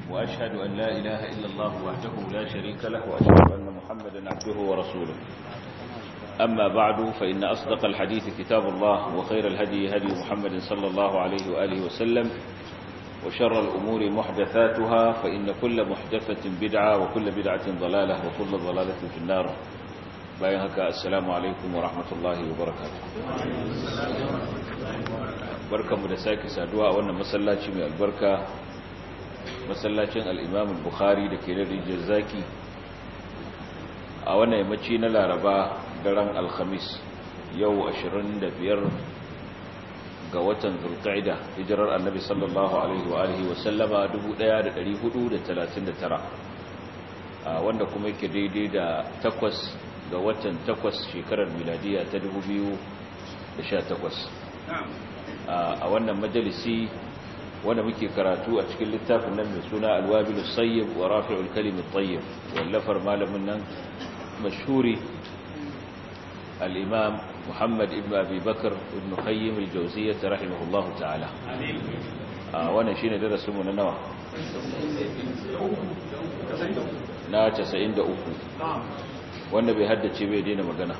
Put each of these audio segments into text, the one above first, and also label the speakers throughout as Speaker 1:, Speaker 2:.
Speaker 1: وأشهد أن لا إله إلا الله وحده لا شريك له وأشهد أن محمدا عبده ورسوله أما بعد فإن أصدق الحديث كتاب الله وخير الهدي هدي محمد صلى الله عليه وآله وسلم وشر الأمور محدثاتها فإن كل محدثة بدعة وكل بدعة ضلالة وكل ضلالة في النار بايهك السلام عليكم ورحمة الله وبركاته بركة مدساك سادوا وأن مسلاتي من البركة مسلاتين الإمام البخاري لكي رجل زاكي أولا يمتشين العرباء daren alhamis yau 25 ga watan zulqa'ida hijirar annabi sallallahu alaihi wa sallama 1439 wanda kuma yake daidai da 8 ga watan 8 shekarar miladiya ta 2018 a wannan majalisi wanda muke karatu a cikin littafin nan mai suna alwabilus sayyib wa rafi'ul kalimit tayyib wallafar malamin nan mashhuri الإمام محمد ابن أبي بكر ابن قيم الجوزية رحمه الله تعالى وانا شين درس من نوع نا 93 wanda bai haddace bai daina magana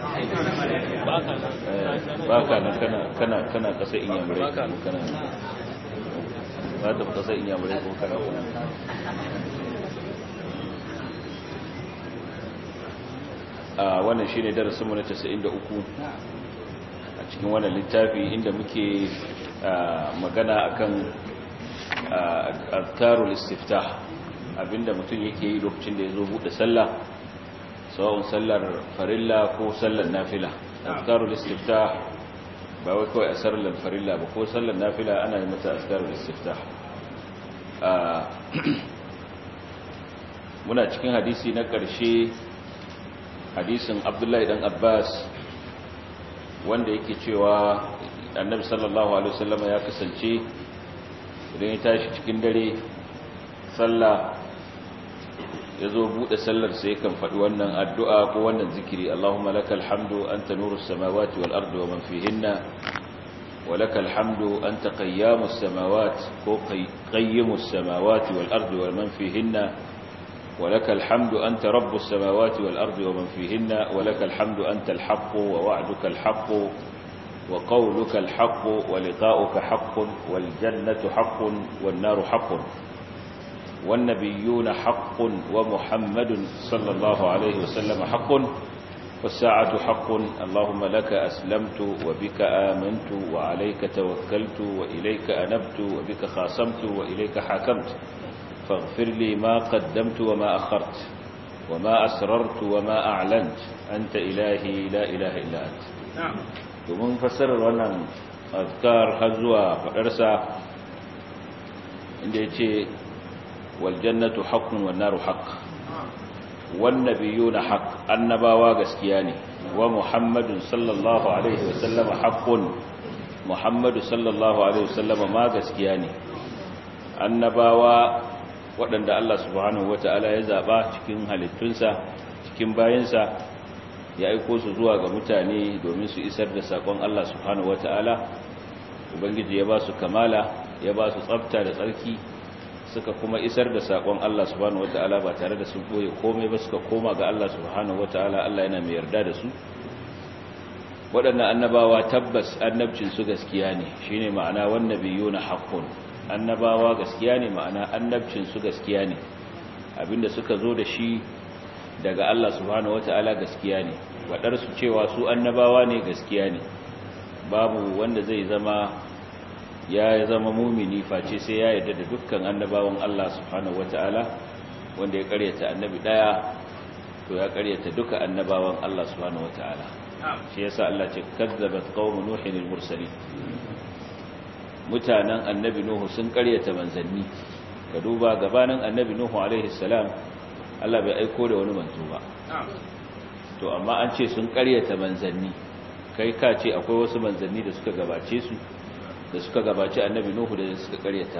Speaker 1: baka nan kana kasa inyamurai kana ba ta kasa inyamurai ko kana wannan shine darasinmu na 93 a cikin wannan littafi inda muke magana akan azkarul istiftah abinda mutum yake yi lokacin da yazo bude sallah sawa'un sallar farilla ko sallar nafila azkarul istiftah ba wai kawai sallar farilla ba ko sallar nafila ana yi mata azkarul istiftah muna cikin hadisi na ƙarshe hadisin Abdullahi dan Abbas wanda yake cewa Annabi sallallahu alaihi wasallam ya kasance idan ya tashi cikin dare sallah yazo bude sallar sai kan faɗi wannan addu'a ko wannan zikiri Allahumma lakal hamdu anta nurus samawati wal ardi wa man fihinna wa lakal hamdu anta qayyamus samawati ko qayyimus samawati wal ardi wa man fihinna ولك الحمد أنت رب السماوات والأرض ومن فيهن ولك الحمد أنت الحق ووعدك الحق وقولك الحق ولقاؤك حق والجنة حق والنار حق والنبيون حق ومحمد صلى الله عليه وسلم حق والساعة حق اللهم لك أسلمت وبك آمنت وعليك توكلت وإليك أنبت وبك خاصمت وإليك حاكمت فاغفر لي ما قدمت وما أخرت وما أسررت وما أعلنت أنت إلهي لا إله إلا أنت ومن فسر وانا أذكار هزوى فأرسى عند يتي والجنة حق والنار حق والنبيون حق النباوى قسكياني ومحمد صلى الله عليه وسلم حق محمد صلى الله عليه وسلم ما قسكياني النباوى waɗanda Allah subhanahu wata'ala ya zaɓa cikin halittunsa cikin bayansa ya aiko su zuwa ga mutane domin su isar da saƙon Allah subhanahu wata'ala ubangiji ya ba su kamala ya ba su tsafta da tsarki suka kuma isar da saƙon Allah subhanahu wata'ala ba tare da sun ɓoye komai ba suka koma ga Allah subhanahu wata'ala Allah yana mai yarda da su waɗannan annabawa tabbas annabcin su gaskiya ne shine ma'ana wan nabiyuna haqqun annabawa gaskiya ne ma'ana annabcin su gaskiya ne abinda suka zo da shi daga Allah subhanahu wataala gaskiya ne wadar su cewa su annabawa ne gaskiya ne babu wanda zai zama ya zama mumini face sai ya yarda da dukkan annabawan Allah subhanahu wataala wanda ya karyata annabi daya to ya karyata duka annabawan Allah subhanahu wataala shi yasa Allah ce kazzabat qaumun nuhin al-mursalin mutanen annabi Nuhu sun karyata manzanni ka duba gabanin annabi Nuhu alaihi salam Allah bai aiko da wani manzo ba to amma an ce sun karyata manzanni kai ka ce akwai wasu manzanni da suka gabace su da suka gabace annabi Nuhu da suka karyata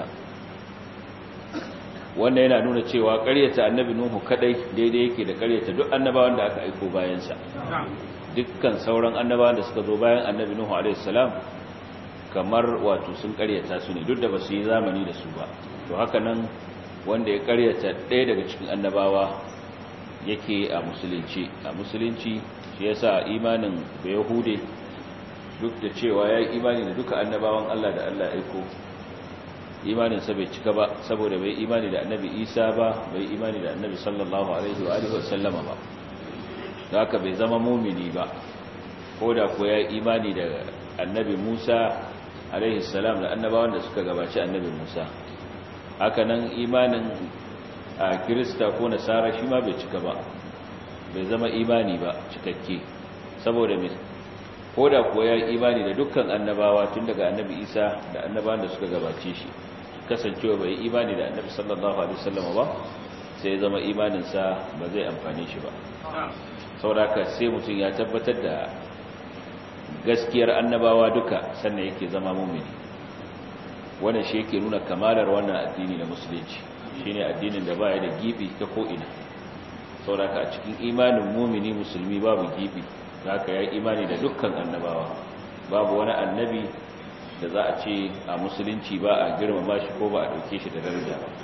Speaker 1: wannan yana nuna cewa karyata annabi Nuhu kadai daidai yake da karyata duk annabawan da aka aiko bayan sa dukkan sauran annabawan da suka zo bayan annabi Nuhu alaihi salam kamar wato sun karyata su ne duk da ba su yi zamani da su ba to haka nan wanda ya karyata ɗaya daga cikin annabawa yake a musulunci shi yasa imanin da yahude duk da cewa ya yi imani da duka annabawan Allah da Allah aiko imaninsa bai cika ba saboda bai imani da annabi Isa ba bai imani da annabi sallallahu alaihi wa alihi wasallama ba da haka bai zama mumini ba ko da ko ya yi imani da annabi Musa alaihi salam da annabawan da suka gabaci annabi Musa haka nan imanin a Kirista ko Nasara shi ma bai cika ba bai zama imani ba cikakke saboda mai ko da ko ya yi imani da dukkan annabawa tun daga annabi Isa da annabawan da suka gabace shi kasancewa bai yi imani da annabi sallallahu alaihi wasallam ba sai ya zama imaninsa ba zai amfane shi ba saboda sai mutum ya tabbatar da gaskiyar annabawa duka sannan yake zama mumini wannan shi yake nuna kamalar wannan addini na musulunci shine addinin da baya da gibi ta ko ina saboda a cikin imanin mumini musulmi babu gibi haka ya imani da dukkan annabawa babu wani annabi da za a ce a musulunci ba a girmama shi ko ba a dauke shi da daraja ba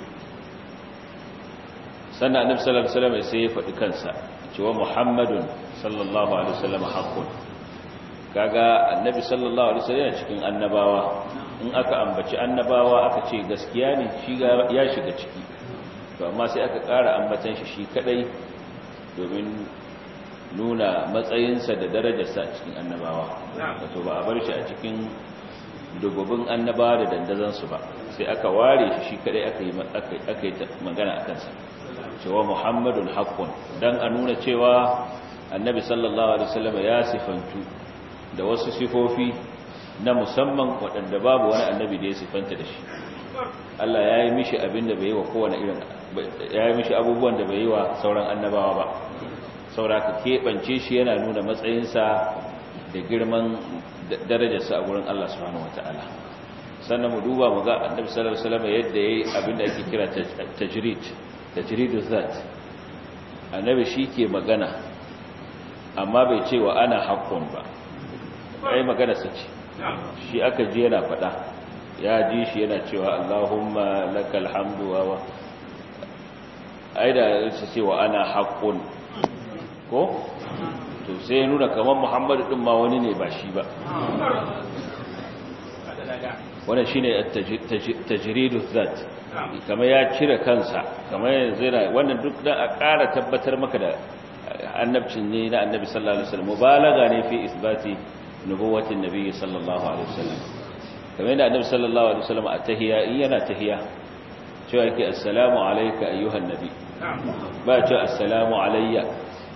Speaker 1: sannan annabi sallallahu alaihi wasallam sai ya faɗi kansa cewa muhammadun sallallahu alaihi wasallam haqqun kaga annabi sallallahu alaihi wasallam cikin annabawa in aka ambaci annabawa aka ce gaskiya ne shi ya shiga ciki to amma sai aka ƙara ambatan shi kadai domin nuna matsayinsa da darajarsa a cikin annabawa wato ba a bar shi a cikin dububin annabawa da dandazansu ba sai aka ware shi kadai aka yi magana a kansa cewa muhammadun haqqun dan a nuna cewa annabi sallallahu alaihi wasallam ya sifantu da wasu sifofi na musamman waɗanda babu wani annabi da ya sifanta da shi Allah ya yi mishi abin da bai yi wa kowane irin ya yi mishi abubuwan da bai yi wa sauran annabawa ba sauraka keɓance shi yana nuna matsayinsa da girman darajarsa a gurin Allah subhanahu wataala sannan mu duba mu ga annabi sallallahu alaihi wasallam yadda yayi abin da ake kira tajriduz zat annabi shi ke magana amma bai ce wa ana haqqun ba ai magana sace shi aka ji yana faɗa ya ji shi yana cewa Allahumma lakal hamdu wa ai da sai ce wa ana haqqun ko to sai ya nuna kamar Muhammadu din ma wani ne ba shi ba wannan shine tajriduz zat kamar ya cire kansa kamar yanzu wannan duk dan a ƙara tabbatar maka da annabcin ne na annabi sallallahu alaihi wasallam mubalaga ne fi isbati nubuwatin nabi sallallahu alaihi wasallam kamar yadda annabi sallallahu alaihi wasallam a tahiyya in yana tahiyya cewa yake assalamu alayka ayyuhan nabi ba ce assalamu alayya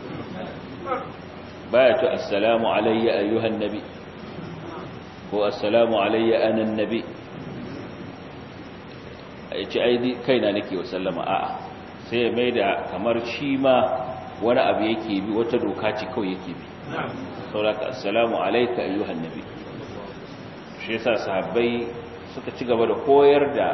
Speaker 1: ba ce assalamu alayya ayyuhan nabi ko assalamu alayya ana nabi yace ai kaina nake wa sallama a'a sai ya maida kamar shi ma wani abu yake bi wata doka ce kawai yake bi sauraka assalamu alayka ayyuhan nabi shi yasa sahabbai suka ci gaba da koyar da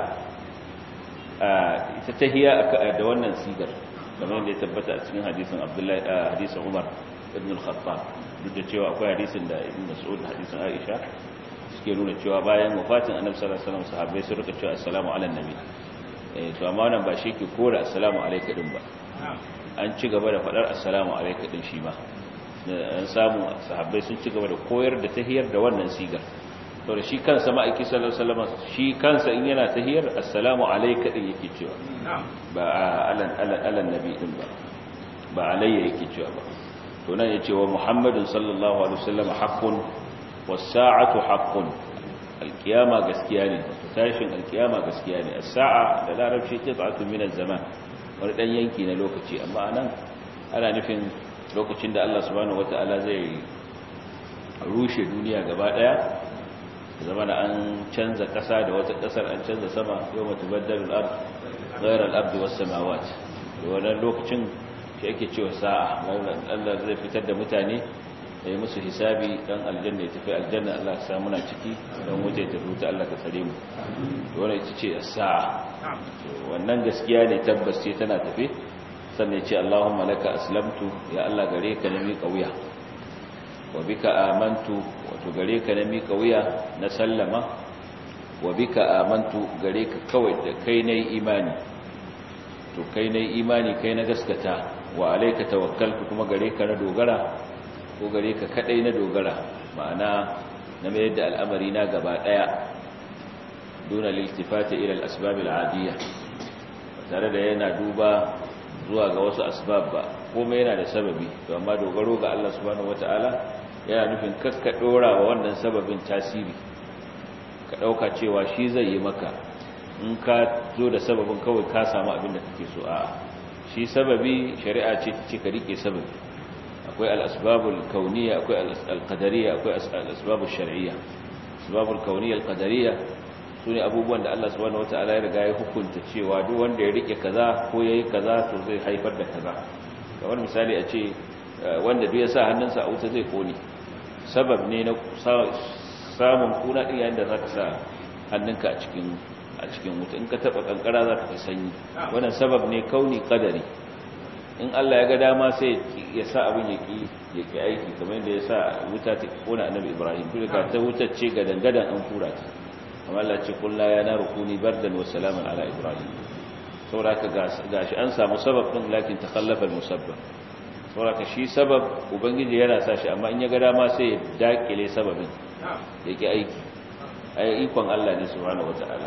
Speaker 1: ita tahiyya da wannan sigar kamar yadda ya tabbata a cikin hadisin Abdullahi hadisin Umar ibn al-Khattab duk da cewa akwai hadisin da Ibn Mas'ud hadisin Aisha suke nuna cewa bayan wafatin Annabi sallallahu alaihi wasallam sahabbai sun rika cewa assalamu ala nabi to amma wannan ba shi ke kora assalamu alayka din ba an ci gaba da fadar assalamu alayka din shi ma an samu sahabbai sun ci gaba da koyar da tahiyar da wannan sigar to da shi kansa ma'aiki sallallahu alaihi wasallam shi kansa in yana tahiyar assalamu alayka din yake cewa ba alan nabi din ba alayya yake cewa ba to nan yace wa muhammadin sallallahu alaihi wasallam haqqun was-sa'atu haqqun al-qiyama gaskiya ne tashin al-qiyama gaskiya ne as-sa'a da larabci qit'atun min az-zaman wani dan yanki na lokaci amma anan ana nufin lokacin da Allah subhanahu wata'ala zai rushe duniya gaba daya zama da an canza kasa da wata kasar an canza sama yau matubaddalu al-ard ghayra al-ardi was-samawat wannan lokacin shi yake cewa sa'a Allah zai fitar da mutane yayi musu hisabi dan aljanna ya tafi aljanna Allah ya sa muna ciki dan wuce ta huta Allah ka tsare mu wannan ita ce sa'a wannan gaskiya ne tabbas ce tana tafi sannan ya ce Allahumma laka aslamtu ya Allah gare ka na miƙa wuya wa bika amantu wato gare ka na miƙa wuya na sallama wa bika amantu gare ka kawai da kai nayi imani to kai na imani kai na gaskata wa alayka tawakkaltu kuma gare ka na dogara ko gare ka kadai na dogara ma'ana na mai da al'amari na gaba daya duna liltifati ila al-asbab al-adiyya tare da yana duba zuwa ga wasu asbab ba komai yana da sababi to amma dogaro ga Allah subhanahu wataala yana nufin kakka dora wa wannan sababin tasiri ka dauka cewa shi zai yi maka in ka zo da sababin kawai ka samu abin da kake so a shi sababi shari'a ce ka rike sababi akwai al-asbabul kauniyya akwai al-qadariyya akwai al-asbabul shar'iyya asbabul kauniyya al-qadariyya sune abubuwan da Allah subhanahu wataala ya riga ya hukunta cewa duk wanda ya rike kaza ko yayi kaza to zai haifar da kaza kamar misali a ce wanda duk ya sa hannunsa a wuta zai kone sabab ne na samun kuna din yayin da zaka sa hannunka a cikin wuta in ka taba kankara zaka fi sanyi wannan sabab ne kauni qadari in Allah ya ga dama sai ya sa abin yaki aiki kamar yadda ya sa wuta ta kona annabi Ibrahim duka ta wutar ce ga dangadan an fura ta amma Allah ce kullu ya naru kuni bardan wa salaman ala Ibrahim sauraka gashi an samu sabab din lakin takhallafa al-musabbab sauraka shi sabab ubangiji yana sa shi amma in ya ga dama sai ya dakile sababin yake aiki ai ikon Allah ne subhanahu wataala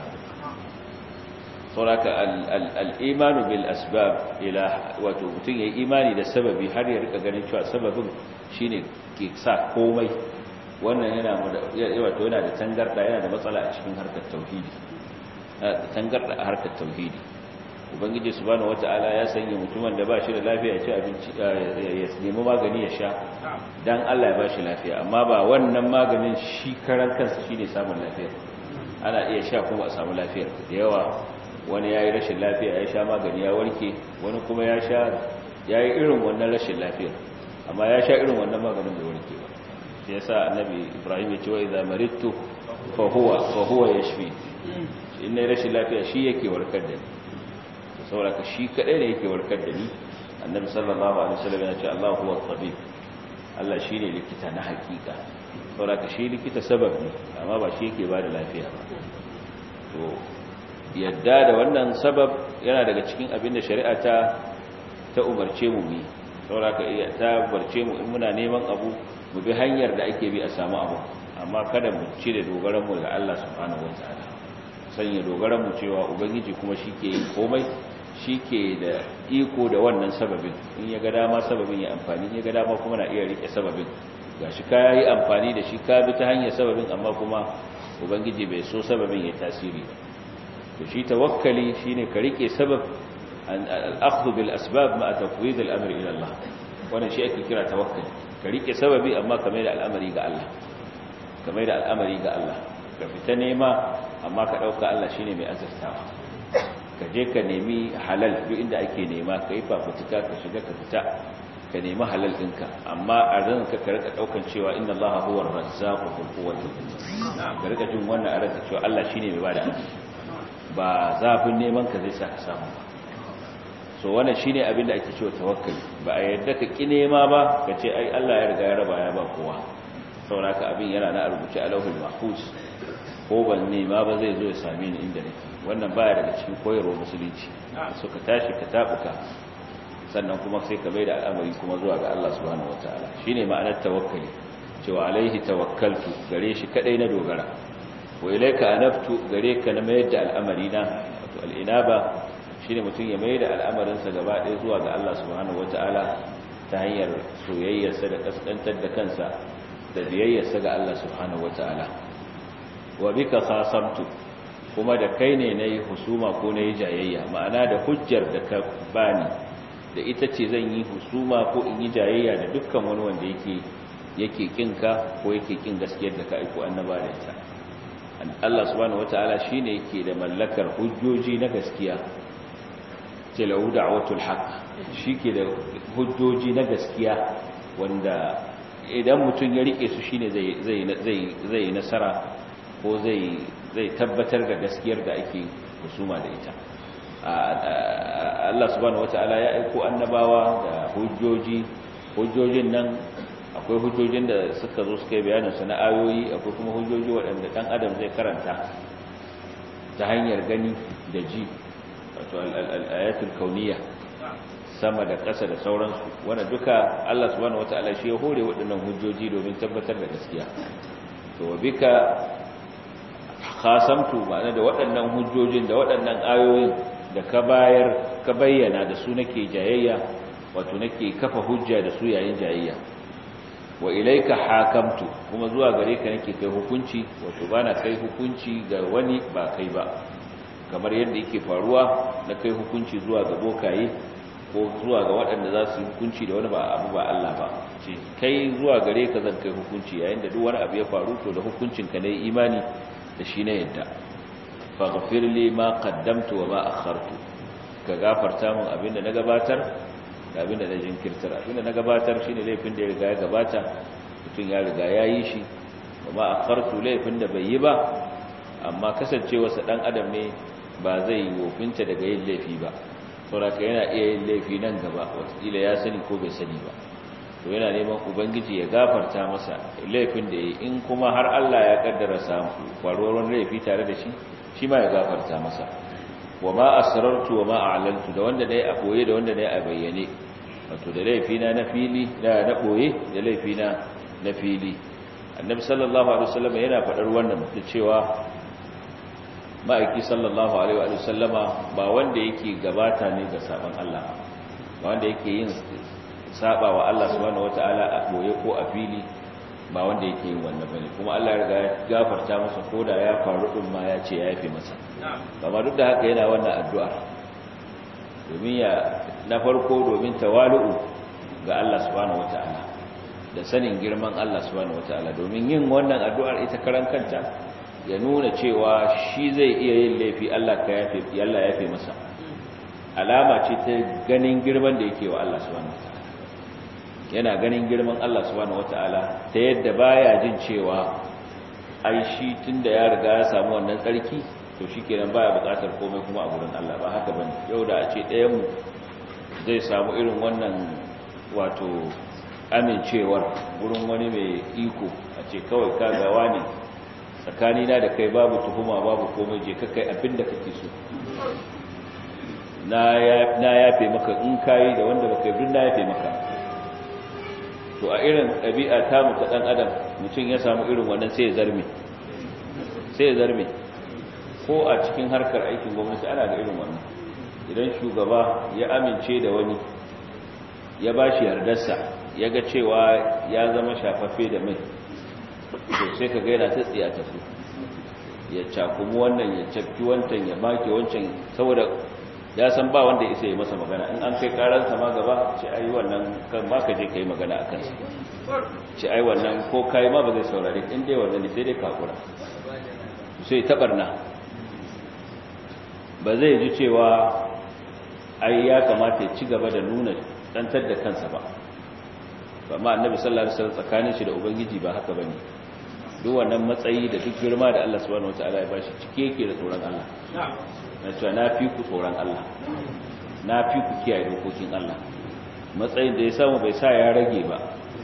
Speaker 1: sauraka al-imanu bil asbab ila wato mutun yayi imani da sababi har ya rika ganin cewa sababin shine ke sa komai wannan yana wato yana da tangarda yana da matsala a cikin harkar tauhidi tangarda a harkar tauhidi ubangiji subhanahu wataala ya sanya mutumin da ba shi da lafiya ya ci abinci ya nemi magani ya sha dan Allah ya ba shi lafiya amma ba wannan maganin shi karan kansa shine samun lafiya ana iya sha kuma a samu lafiya da yawa wani yayi rashin lafiya ya sha magani ya warke wani kuma ya sha yayi irin wannan rashin lafiya amma ya sha irin wannan maganin bai warke ba shi yasa annabi Ibrahim ya ce wa idza maridtu fa huwa yashfi in ne rashin lafiya shi yake warkar da ni saboda shi kadai ne yake warkar da ni annabi sallallahu alaihi wasallam ya ce Allahu huwa tabib Allah shine likita na hakika saboda shi likita sabab ne amma ba shi yake bada lafiya ba to yadda da wannan sabab yana daga cikin abin da shari'a ta umarce mu yi saboda ta umarce mu in muna neman abu mu bi hanyar da ake bi a samu abu amma kada mu cire dogaran mu ga Allah subhanahu wataala sanya dogaran mu cewa ubangiji kuma shike yin komai shike da iko da wannan sababin in ya ga dama sababin ya amfani ya ga dama kuma na iya rike sababin gashi ka yi amfani da shi ka bi ta hanyar sababin amma kuma ubangiji bai so sababin ya tasiri ba to shi tawakkali shine ka rike sabab al-akhdhu bil asbab ma tafwid al-amr ila Allah wannan shi ake kira tawakkali ka rike sababi amma ka mai da al'amari ga Allah ka mai da al'amari ga Allah ka fita nema amma ka dauka Allah shine mai azurtawa ka je ka nemi halal duk inda ake nema kai fafutuka ka shiga ka fita ka nemi halal ɗinka amma a ranka ka rika daukan cewa inna Allah huwa ar-razzaqu dhul quwwati ka rika jin wannan a ranka cewa Allah shine mai bada arziki ba zafin neman ka zai sa ka samu ba so wannan shine abin da ake cewa tawakkali ba a yadda ka ki nema ba ka ce ai Allah ya riga ya raba ya ba kowa saboda abin yana na rubuce a lauhul mahfuz ko ban nema ba zai zo ya same ni inda nake wannan baya daga cikin koyarwar musulunci so ka tashi ka tabuka sannan kuma sai ka maida al'amari kuma zuwa ga Allah subhanahu wataala shine ma'anar tawakkali cewa alaihi tawakkaltu gare shi kadai na dogara wa ilayka anaftu gare ka na mayar da al'amari na wato al'inaba shine mutum ya mayar da al'amarin sa gaba ɗaya zuwa ga Allah subhanahu wataala ta hanyar soyayyarsa da kaskantar da kansa da biyayyarsa ga Allah subhanahu wataala wa bika khasamtu kuma da kai ne nayi husuma ko nayi jayayya ma'ana da hujjar da ka bani da ita ce zan yi husuma ko in yi jayayya da dukkan wani wanda yake kinka ko yake kin gaskiyar da ka aiko annaba da ita Allah subhanahu wataala shine yake da mallakar hujjoji na gaskiya ce lahu da'watul haqq shike da hujjoji na gaskiya wanda idan mutum ya rike su shine zai nasara ko zai tabbatar da gaskiyar da ake husuma da ita Allah subhanahu wataala ya aiko annabawa da hujjojin nan akwai hujjojin da suka zo suka yi bayanin su na ayoyi akwai kuma hujjoji waɗanda ɗan adam zai karanta ta hanyar gani da ji wato al-ayatul kauniyya sama da ƙasa da sauransu wanda duka Allah subhanahu wataala shi ya hore waɗannan hujjoji domin tabbatar da gaskiya to bika khasamtu ma'ana da waɗannan hujjojin da waɗannan ayoyin da ka bayyana da su nake jayayya wato nake kafa hujja da su yayin jayayya wa ilaika hakamtu kuma zuwa gare ka nake kai hukunci wato bana kai hukunci ga wani ba kai ba kamar yadda yake faruwa na kai hukunci zuwa ga bokaye ko zuwa ga waɗanda za su yi hukunci da wani ba abu ba Allah ba ce kai zuwa gare ka zan kai hukunci yayin da duk wani abu ya faru to da hukuncin ka ne imani da shi ne yadda faghfir li ma qaddamtu wa ma akhartu ka gafarta min abinda na gabatar da abinda na jinkirtar abinda na gabatar shine laifin da ya riga ya gabata mutum ya riga ya yi shi wa ma akhartu laifin da bai yi ba amma kasancewarsa dan adam ne ba zai yi wofinta daga yin laifi ba saboda yana iya yin laifi nan gaba wataƙila ya sani ko bai sani ba to yana neman ubangiji ya gafarta masa laifin da ya yi in kuma har Allah ya kaddara samu faruwar laifi tare da shi shi ma ya gafarta masa wa ma asrartu wa ma a'lantu da wanda dai a boye da wanda dai a bayyane wato da laifina na fili da na boye da laifina na fili annabi sallallahu alaihi wasallam yana faɗar wannan da cewa ma'aiki sallallahu alaihi wa sallama ba wanda yake gabata ne ga saban Allah ba wanda yake yin saba wa Allah subhanahu wataala a boye ko a fili ba wanda yake yin wannan bane kuma Allah ya riga ya gafarta masa koda ya faru din ma ya ce ya yafe masa amma duk da haka yana wannan addu'a domin ya na farko domin tawalu'u ga Allah subhanahu wataala da sanin girman Allah subhanahu wataala domin yin wannan addu'ar ita karan kanta ya nuna cewa shi zai iya yin laifi Allah ya yafe masa alama ce ta ganin girman da yake wa Allah subhanahu wataala yana ganin girman Allah subhanahu wataala ta yadda baya jin cewa ai shi tunda ya riga ya samu wannan tsarki to shikenan baya bukatar komai kuma a gurin Allah ba haka bane yau da a ce ɗayan mu zai samu irin wannan wato amincewar gurin wani mai iko a ce kawai ka gawa ne tsakanina da kai babu tuhuma babu komai je ka kai abinda kake so na yafe maka in kai da wanda baka yi na yafe maka to a irin ɗabi'a ta mu ta ɗan adam mutum ya samu irin wannan sai ya zarme ko a cikin harkar aikin gwamnati ana da irin wannan idan shugaba ya amince da wani ya ba shi yardarsa ya ga cewa ya zama shafaffe da mai to sai ka gaira ta tsiya ta su ya cakumi wannan ya cakki wancan ya make wancan saboda ya san ba wanda isa yi masa magana in an kai karansa ma gaba ce ai wannan kan ba ka je ka yi magana a kansa ce ai wannan ko kayi ma ba zai saurare in dai wannan ne sai dai kakura sai taɓarna ba zai ji cewa ai ya kamata ya ci gaba da nuna ɗantar da kansa ba ma annabi sallallahu alaihi wasallam tsakanin shi da ubangiji ba haka bane duk wannan matsayi da duk girma da Allah subhanahu wataala ya bashi cike yake da tsoron Allah na cewa na fi ku tsoron Allah na fi ku kiyaye dokokin Allah matsayin da ya samu bai sa ya rage ba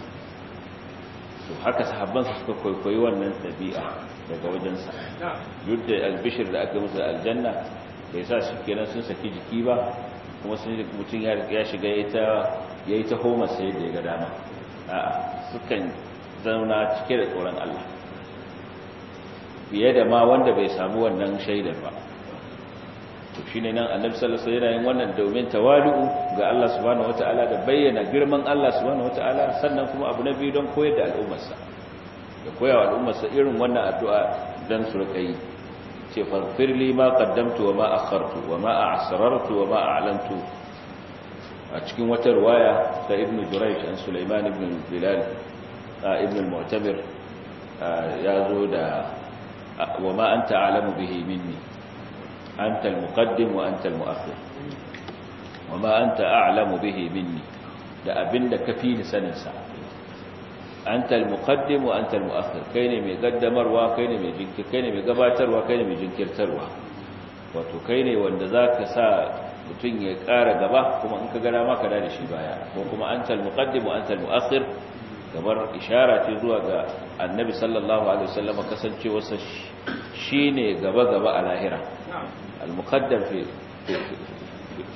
Speaker 1: to haka sahabban su suka koyi wannan dabi'a daga wajensa duk da albishir da aka musu aljanna bai sa shi kenan sun saki jiki ba kuma sun mutum ya shiga yayi ta homa sai da ya ga dama a'a sukan zauna cike da tsoron Allah fiye da ma wanda bai samu wannan shaidar ba to shine nan annabi sallallahu alaihi wasallam wannan domin tawali'u ga Allah subhanahu wataala da bayyana girman Allah subhanahu wataala sannan kuma abu na biyu don koyar da al'ummarsa da koyawa al'ummarsa irin wannan addu'a dan su rika yi ce faghfirli ma qaddamtu wa ma akhartu wa ma a'sarartu wa ma a'lantu a cikin wata riwaya ta ibn Jurayj an Sulaiman ibn Bilal ibn al-Mu'tamir ya zo da wa ma anta a'lamu bihi minni anta al-muqaddim wa anta al-mu'akhir wa ma anta a'lamu bihi minni da abinda kafi ni sanin sa anta al-muqaddim wa anta al-mu'akhir kai ne mai gaddamarwa kai ne mai jinkir kai ne mai gabatarwa kai ne mai jinkirtarwa wato kai ne wanda zaka sa mutun ya ƙara gaba kuma in ka gara maka da shi baya ko kuma anta al-muqaddim wa anta al-mu'akhir kamar ishara ce zuwa ga annabi sallallahu alaihi wasallam kasancewarsa shine gaba gaba a lahira al-muqaddam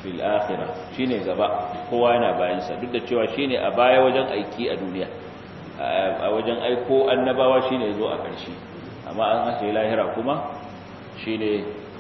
Speaker 1: fil akhirah shine gaba kowa yana bayan sa duk da cewa shine a baya wajen aiki a duniya a wajen aiko annabawa shine yazo a ƙarshe amma an ashe lahira kuma shine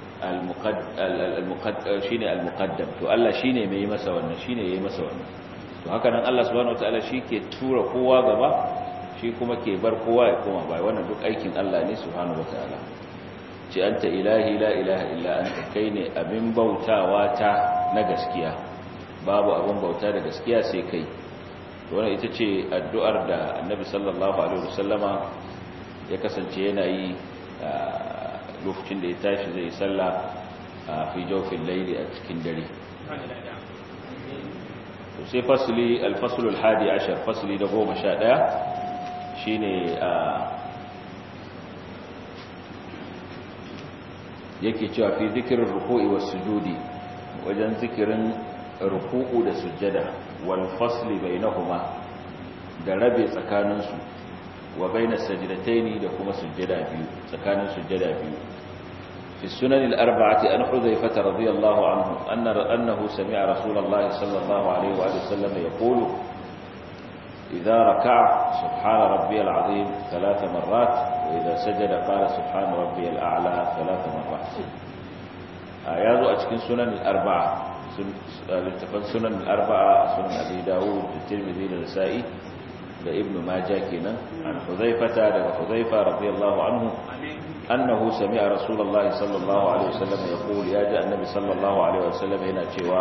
Speaker 1: al-muqaddam to Allah shine mai yi masa wannan shine yayi masa wannan to haka nan Allah subhanahu wataala ke tura kowa gaba shi kuma ke bar kowa ya koma bai wannan duk aikin Allah ne subhanahu wataala ce anta ilahi la ilaha illa anta kai ne abin bautawa ta na gaskiya babu abin bauta da gaskiya sai kai to wannan ita ce addu'ar da Annabi sallallahu alaihi wasallama ya kasance yana yi lokacin da ya tashi zai sallah a fi jawfin layli a cikin dare to sai fasli al-fasl al-hadi ashar fasli da 11 shine yake cewa fi zikirin ruku'i was sujudi wajen zikirin ruku'u da sujjada wal fasli bainahuma da rabe tsakaninsu wa bainas sajdataini da kuma sujjada biyu tsakanin sujjada biyu fi sunan al-arba'ati an hudhayfa radiyallahu anhu annahu sami'a rasulullahi sallallahu alaihi wa sallam yaqulu idha raka'a subhana rabbiyal azim 3 marrat وإذا سجد قال سبحان ربي الأعلى 3 مرات يازو أتكين سنن الأربعة سنن الأربعة سنن أبي داود الترمذي النسائي لابن ماجه كنا عن حذيفة رضي الله عنه أنه سمع رسول الله صلى الله عليه وسلم يقول يا جاء النبي صلى الله عليه وسلم هنا شوا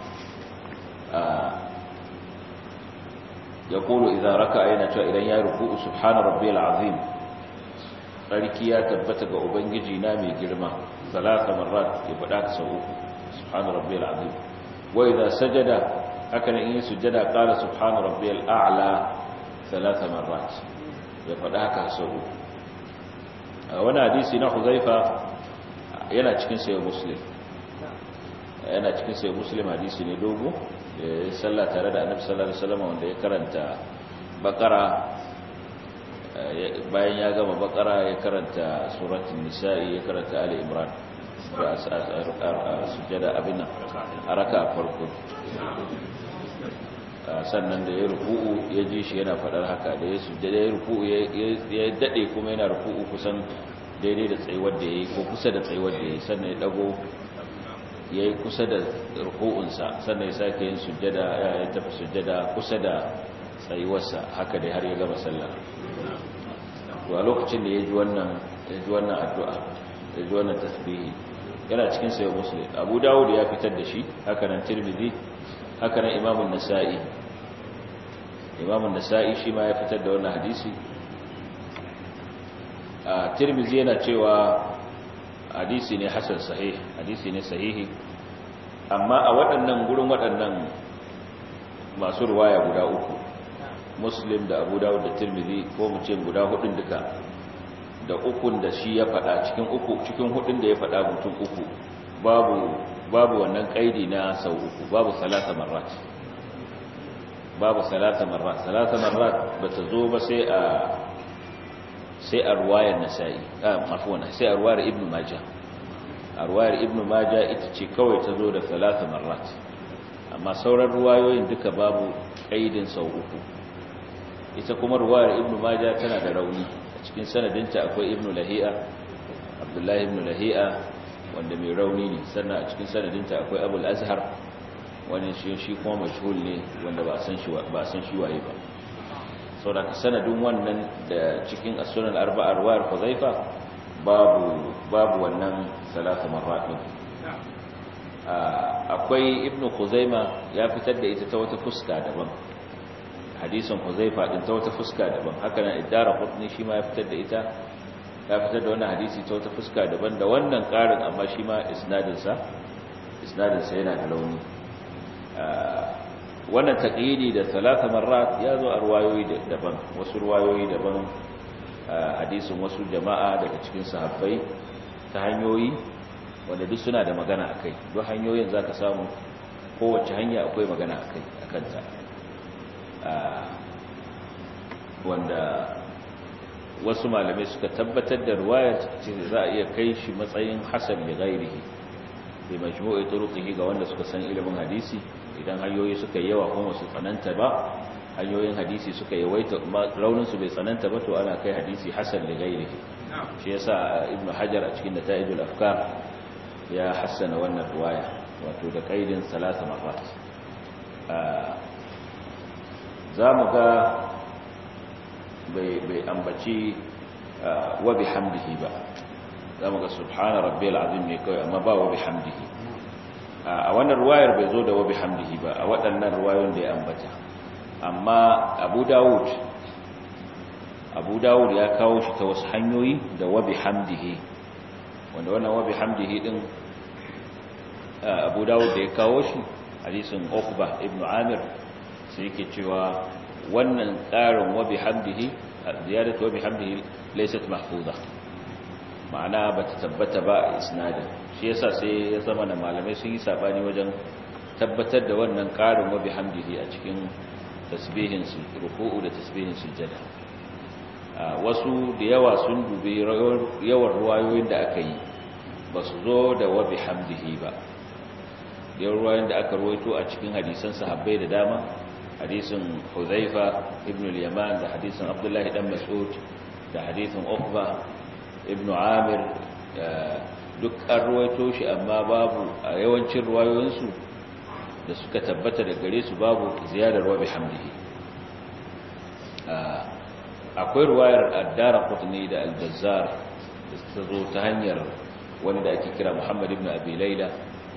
Speaker 1: يقول إذا ركع هنا شوا إلى ركوع سبحان ربي العظيم sarki ya tabbata ga ubangiji na mai girma 3 marrat ya faɗa ta sau uku subhana rabbiyal azim wa idza sajada haka ne in yi sujjada qala subhana rabbiyal a'la 3 marrat ya faɗa haka sau uku wani hadisi na Huzaifa yana cikin sahih Muslim hadisi ne dogo sallah tare da Annabi sallallahu alaihi wasallam wanda ya karanta Baqara bayan ya gama Baqara ya karanta suratul Nisa'i ya karanta Ali Imran sujjada abin a raka'a farko sannan da ya ruku'u ya ji shi yana faɗar haka da ya sujjada ya ruku'u ya dade kuma yana ruku'u kusan daidai da tsayuwar da yayi ko kusa da tsayuwar da yayi sannan ya dago yayi kusa da ruku'unsa sannan ya sake yin sujjada ya tafi sujjada kusa da tsayuwarsa haka dai har ya gama sallah to a lokacin da ya ji wannan addu'a ya ji wannan tasbihi yana cikin sahih Muslim Abu Dawud ya fitar da shi haka nan Tirmidhi haka nan Imam an-Nasa'i shi ma ya fitar da wannan hadisi Tirmidhi yana cewa hadisi ne hasan sahih hadisi ne sahihi amma a waɗannan masu ruwaya guda uku Muslim da Abu Dawud da Tirmidhi ko mu ce guda hudun duka da ukun da shi ya fada cikin hudun da ya fada mutum uku babu wannan kaidi na sau uku babu 3 marrat salasa marrat bata zo ba sai a ruwayar Nasa'i sai a ruwayar Ibn Majah ita ce kawai ta zo da 3 marrat amma sauran ruwayoyin duka babu kaidin sau uku ita kuma ruwayar Ibn Majah tana da rauni a cikin sanadinta akwai Abdullahi ibn Lahi'a wanda mai rauni ne sannan a cikin sanadinta akwai Abul Azhar wani shi kuma mashhul ne wanda ba san shi waye ba saboda sanadin wannan da cikin as-sunan arba'a ruwayar Huzaifa babu wannan 3 marrat din akwai Ibn Khuzaimah ya fitar da ita ta wata fuska daban hadisin Huzaifa din ta wata fuska daban haka nan Ad-Darqutni shi ma ya fitar da wannan hadisi ta wata fuska daban da wannan karin amma shi ma isnadin sa yana da rauni wannan taqyidi da 3 marrat ya zo a ruwayoyi daban wasu ruwayoyi daban hadisin wasu jama'a daga cikin sahabbai ta hanyoyi wanda duk suna da magana akai duk hanyoyin zaka samu kowace hanya akwai magana akan ta wanda wasu malamai suka tabbatar da ruwayar ce za a iya kai shi matsayin hasan da gairihi bi majmu'i turuqihi ga wanda suka san ilimin hadisi idan hanyoyi suka yawa kuma su tsananta ba hanyoyin hadisi suka yawaita raunin su bai tsananta ba to ana kai hadisi hasan li ghairihi shi yasa ibnu hajar a cikin nata'ijul afkar ya hassana wannan riwaya wato da kaidin salasa marrat zamu ga bai ambaci wa bihamdihi ba zamu ga subhana rabbiyal azim ne kai amma ba wa bihamdihi a wannan riwayar bai zo da wa bihamdihi ba a waɗannan riwayoyin da ya ambata amma Abu Dawud ya kawo shi ta wasu hanyoyi da wa bihamdihi wanda wannan wa bihamdihi din Abu Dawud da ya kawo shi hadisin Uqba ibn Amir sai yake cewa wannan tsarin wa bihamdihi ziyadatu wa bihamdihi laysat mahfuza ma'ana bata tabbata ba a isnadin shi yasa sai ya zama na malamai sun yi sabani wajen tabbatar da wannan ƙarin wa bihamdihi a cikin tasbihin su ruku'u da tasbihin sujada wasu da yawa sun dubi yawan ruwayoyin da aka yi ba su zo da wa bihamdihi ba yawan ruwayoyin da aka ruwaito a cikin hadisan sahabbai da dama hadisin Huzaifa ibn al-Yaman da hadisin Abdullah dan Mas'ud da hadisin Uqba ibn Amir duk an ruwaito shi amma babu a yawancin ruwayoyinsu da suka tabbata da gare su babu ziyadar wa bihamdihi akwai ruwayar ad-Daraqutni da al-Bazzar da ta zo ta hanyar wani da ake kira Muhammad ibn Abi Layla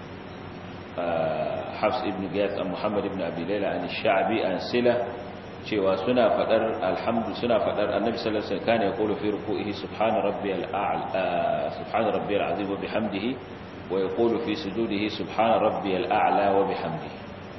Speaker 1: Hafs ibn Giyas an Muhammad ibn Abi Layla an Sha'bi an Sila cewa suna fadar alhamdu suna fadar annabi sallallahu alaihi wasallam kana yaqulu fi ruku'ihi subhana rabbiyal a'la subhana rabbiyal azim wa bihamdihi wa yaqulu fi sujudihi subhana rabbiyal a'la wa bihamdihi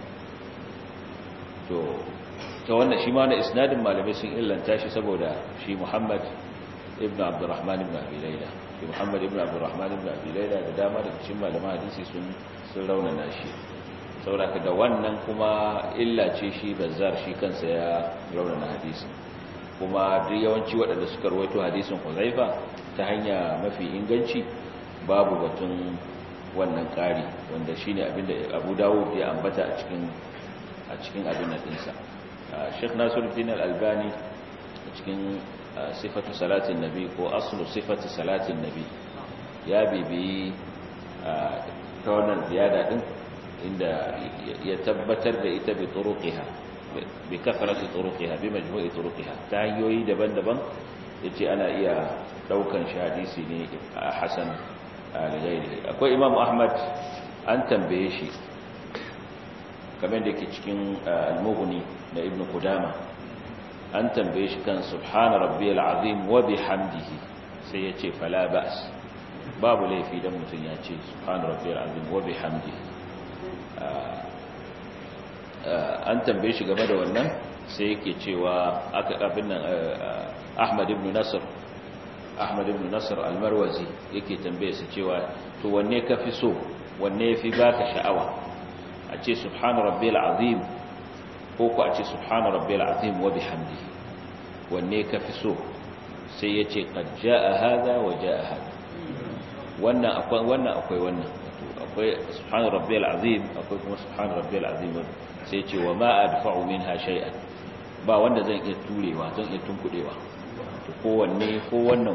Speaker 1: to wannan shi ma na isnadin malamai sun illanta shi saboda shi Muhammad ibn Abdurrahman ibn Abi Layla shi Muhammad ibn Abdurrahman ibn Abi Layla da dama daga cikin malaman hadisi sun raunana shi saboda da wannan kuma illa ce shi Bazzar shi kansa ya raunana hadisi kuma duk yawanci waɗanda suka rawaito hadisin Huzaifa ta hanya mafi inganci babu batun wannan ƙari wanda shine abinda Abu Dawud ya ambata a cikin abin nan dinsa Sheikh Nasiruddin Al-Albani a cikin sifatu salatin nabi ko aslu sifatu salatin nabi ya bibi ta wannan ziyada din inda ya tabbatar da ita bi turuqiha bi kasrati turuqiha bi majmu'i turuqiha ta hanyoyi daban-daban yace ana iya daukan shi hadisi ne hasan al-ghairi akwai Imam Ahmad an tambaye shi kamar da yake cikin al-Mughni da Ibn Qudama an tambaye shi kan subhana rabbiyal azim wa bihamdihi sai yace fala ba's babu laifi dan mutun ya ce subhana rabbiyal azim wa bihamdihi an tambaye shi game da wannan sai yake cewa aka abin nan Ahmad ibn Nasr al-Marwazi yake tambaye su cewa to wanne kafi so wanne yafi baka sha'awa a ce subhana rabbiyal azim ko ku a ce subhana rabbiyal azim wa bihamdihi wanne kafi so sai yace qad jaa hada wa jaa hada wannan akwai wannan akwai subhana rabbiyal azim akwai kuma subhana rabbiyal azim sai ce wa ma adfa'u minha shay'an ba wanda zan iya turewa zan iya tunkudewa to kowanne ko wannan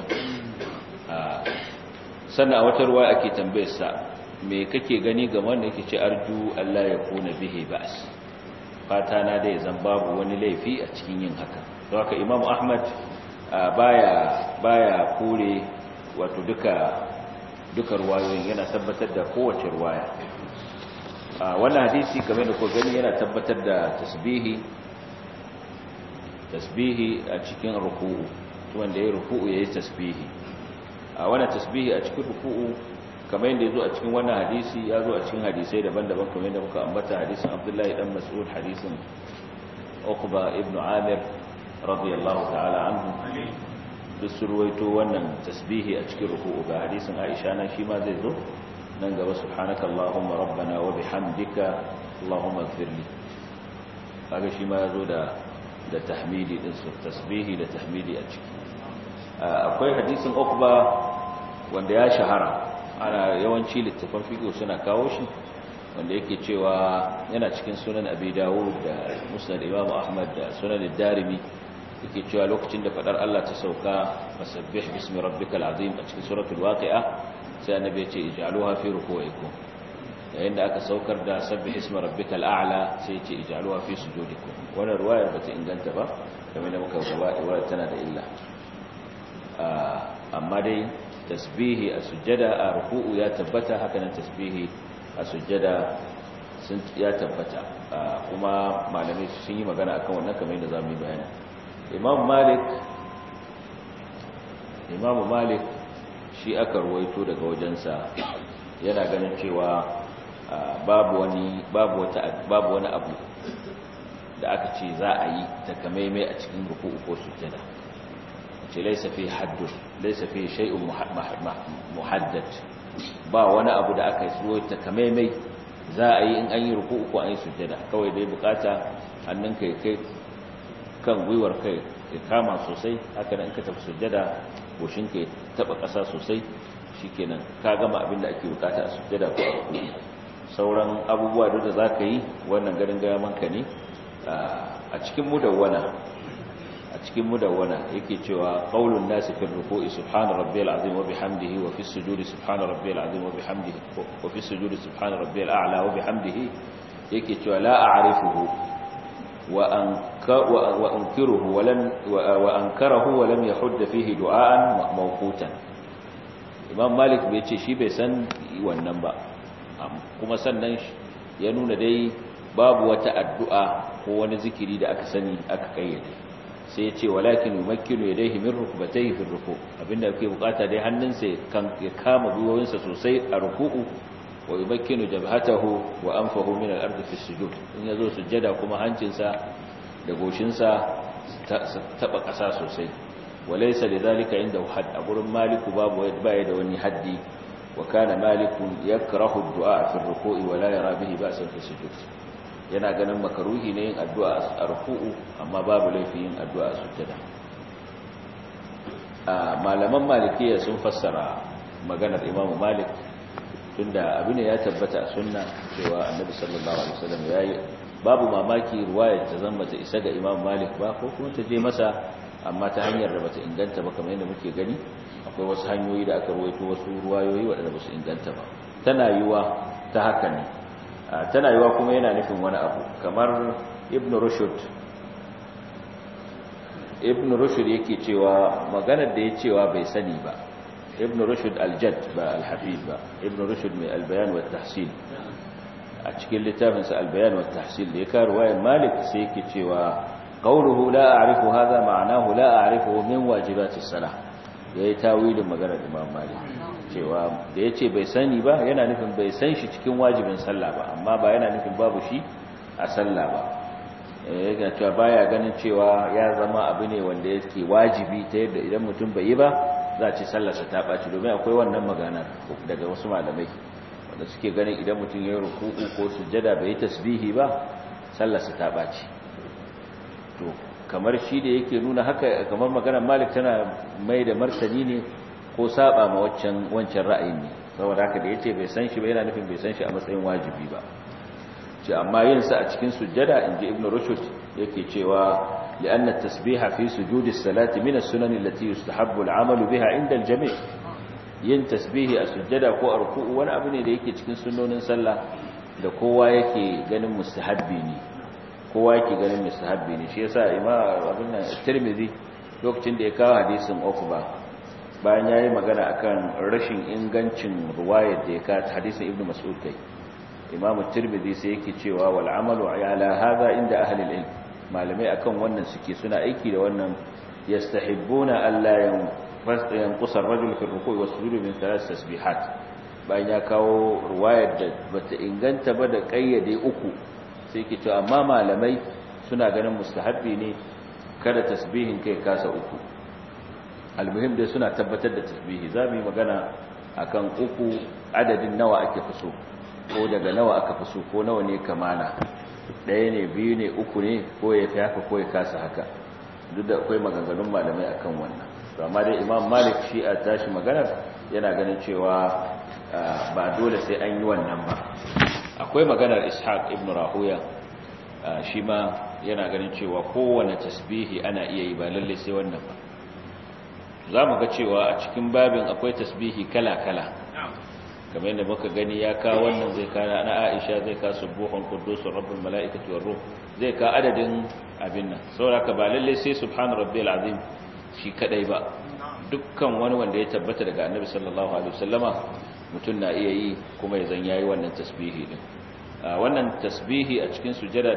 Speaker 1: sannan a wata ruwa ake tambayar sa me kake gani game wanda yake ce arju Allah ya kuna bihi ba's fata na dai zan babu wani laifi a cikin yin haka don haka Imam Ahmad baya kore wato duka ruwayoyin yana tabbatar da kowace ruwaya wannan hadisi kamar da ku gani yana tabbatar da tasbihi a cikin ruku'u wanda yayin ruku'u yayin tasbihi wannan tasbihi a cikin ruku'u kamar yadda yazo a cikin wannan hadisi yazo a cikin hadisai daban-daban kamar yadda muka ambata hadisin Abdullah dan Mas'ud hadisin Uqba ibn Amir radiyallahu ta'ala anhu duk surwaito wannan tasbihi a cikin ruku'u ga hadisin Aisha nan shi ma zai zo nan gaba subhanaka allahumma rabbana wa bihamdika allahumma ighfirli kaga shi ma yazo da tahmidi din su tasbihi da tahmidi a ciki akwai hadisin Uqba wanda ya shahara ana yawanci littafan fiqh suna kawo shi wanda yake cewa yana cikin sunan Abi Dawud da Musnad Imam Ahmad da Sunan Ad-Darimi yake cewa lokacin da fadar Allah ta sauka fasabbih bismi rabbikal azim a cikin suratul waqi'a sai annabi ya ce ij'aluha fi ruku'ikum yayin da aka saukar da sabbih ismi rabbikal a'la sai ya ce ij'aluha fi sujudikum wannan riwayar bata inganta ba kamar da muka gaba riwayar tana da illa amma dai tasbihi a sujjada a ruku'u ya tabbata haka nan tasbihi a sujjada sun ya tabbata kuma malamai sun yi magana akan wannan kamar yadda zamu yi bayani Imam Malik shi aka ruwaito daga wajensa yana ganin cewa babu wani abu da aka ce za a yi takamaimai a cikin ruku'u ko sujjada ce laysa fi haddun laysa fi shay'un muhaddad ba wani abu da aka yi takamaimai za a yi in an yi ruku'u ko an yi sujjada kawai dai bukata hannunka ya kai kan gwiwar kai ya kama sosai haka nan ka tafi sujjada goshinka ya taba ƙasa sosai shikenan ka gama abin da ake bukata a sujjada ko a ruku'u sauran abubuwa da za ka yi wannan garin gayamanka ne a cikin mudawwana yake cewa qaulun nasi fi ruku'i subhana rabbiyal azim wa bihamdihi wa fi sujudi subhana rabbiyal azim wa bihamdihi wa fi sujudi subhana rabbiyal a'la wa bihamdihi yake cewa la a'rifuhu wa ankiruhu wa ankarahu wa lam yahudd fihi du'aan mawqutan Imam Malik bai ce shi bai san wannan ba kuma sannan ya nuna dai babu wata addu'a ko wani zikiri da aka sani aka kayyade sai ya ce walakin yumakkinu yadayhi min rukbatayhi fi ruku abinda yake bukata dai hannunsa ya kama gwiwoyinsa sosai a ruku'u wa yumakkinu jabhatahu wa anfahu min al-ardi fi sujud in yazo sujjada kuma hancinsa da goshinsa taba kasa sosai walaysa lidhalika inda hadd a gurin maliku babu baya da wani haddi wa kana maliku yakrahu ad-du'a fi ar-ruku'i wa la yara bihi ba'san fi sujud yana ganin makaruhi ne yin addu'a a ruku'u amma babu laifi yin addu'a a sujjada malaman malikiya sun fassara maganar imamu malik tunda abin ya tabbata a sunna cewa annabi sallallahu alaihi wasallam yayi babu mamaki riwayar ta zama ta isa ga imamu malik ba ko kuma ta je masa amma ta hanyar da bata inganta ba kamar yadda muke gani akwai wasu hanyoyi da aka rawaito wasu ruwayoyi waɗanda ba su inganta ba tana yiwa ta haka ne tana yiwa kuma yana nufin wani abu kamar ibn rushd yake cewa maganar da ya cewa bai sani ba ibn rushd al-jadd ba al-hafid ba ibn rushd mai al-bayan wa tahsil a cikin littafinsa al-bayan wa tahsil da ya kawo riwayar malik sai yake cewa qawluhu la a'rifu hadha ma'nahu la a'rifu min wajibati as-salah yayi tawilin maganar imam malik cewa da yace bai sani ba yana nufin bai san shi cikin wajibin sallah ba amma ba yana nufin babu shi a sallah ba yana cewa baya ganin cewa ya zama abu ne wanda yake wajibi ta yadda idan mutum bai yi ba za a ci sallarsa ta ɓaci domin akwai wannan magana daga wasu malamai wanda suke ganin idan mutum ya yi ruku'u ko sujjada bai yi tasbihi ba sallarsa ta ɓaci to kamar shi da yake nuna haka kamar maganar malik tana mai da martani ne ko saba ma wancan ra'ayin ne saboda haka da yace bai san shi ba yana nufin bai san shi a matsayin wajibi ba ce amma yin sa a cikin sujjada inji ibn rushd yake cewa li'anna at-tasbiha fi sujudi as-salati min as-sunan allati yustahabbu al-'amalu biha 'inda al-jami' yin tasbihi a sujjada ko a ruku'u wani abu ne da yake cikin sunnonin sallah da kowa yake ganin mustahabbi ne shi yasa imam abin nan Tirmidhi lokacin da ya kawo hadisin Uqba bayan yayi magana akan rashin ingancin riwayar da ya kawo hadisin Ibn Mas'ud kai Imam Tirmidhi sai yake cewa wal amalu ala hadha inda ahli al-ilm malamai akan wannan suke suna aiki da wannan yastahibbuna alla yanqusa ar-rajul fi ar-ruku' wa sujud min thalath tasbihat bayan ya kawo riwayar da bata inganta ba da kayyade uku sai yake cewa amma malamai suna ganin mustahabbi ne kada tasbihin kai kasa uku almuhim dai suna tabbatar da tasbihi zamu yi magana akan uku adadin nawa ake fiso ko daga nawa aka fiso ko nawa ne kamana ɗaya ne biyu ne uku ne ko ya fi haka ko ya kasa haka duk da akwai maganganun malamai akan wannan to amma dai imam malik shi a tashi maganar yana ganin cewa ba dole sai an yi wannan ba. Akwai maganar Ishaq ibn Rahuya shi ma yana ganin cewa kowane tasbihi ana iya yi ba lalle sai wannan ba. Za mu ga cewa a cikin babin akwai tasbihi kala-kala, kamar yadda muka gani ya kawo wannan zai kawo na Aisha, zai kawo subuhun quddusur rabbul mala'ikati war ruh, zai kawo adadin abin nan. Saboda ba lalle sai subhana rabbiyal azim shi kadai ba, dukkan wani wanda ya tabbata daga annabi sallallahu alaihi wasallama mutum na iya yi kuma ya zan yayi wannan tasbihi din. Wannan tasbihi a cikin sujada